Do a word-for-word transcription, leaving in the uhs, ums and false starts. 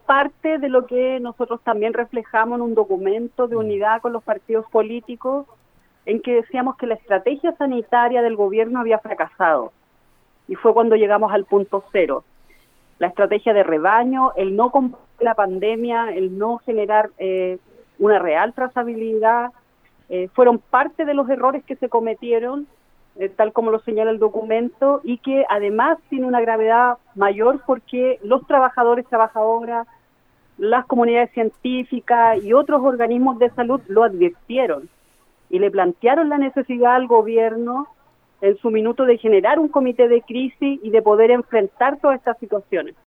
parte de lo que nosotros también reflejamos en un documento de unidad con los partidos políticos, en que decíamos que la estrategia sanitaria del gobierno había fracasado. Y fue cuando llegamos al punto cero. La estrategia de rebaño, el no combatir la pandemia, el no generar eh, una real trazabilidad, eh, fueron parte de los errores que se cometieron, eh, tal como lo señala el documento, y que además tiene una gravedad mayor porque los trabajadores, trabajadoras, las comunidades científicas y otros organismos de salud lo advirtieron y le plantearon la necesidad al gobierno en su minuto de generar un comité de crisis y de poder enfrentar todas estas situaciones.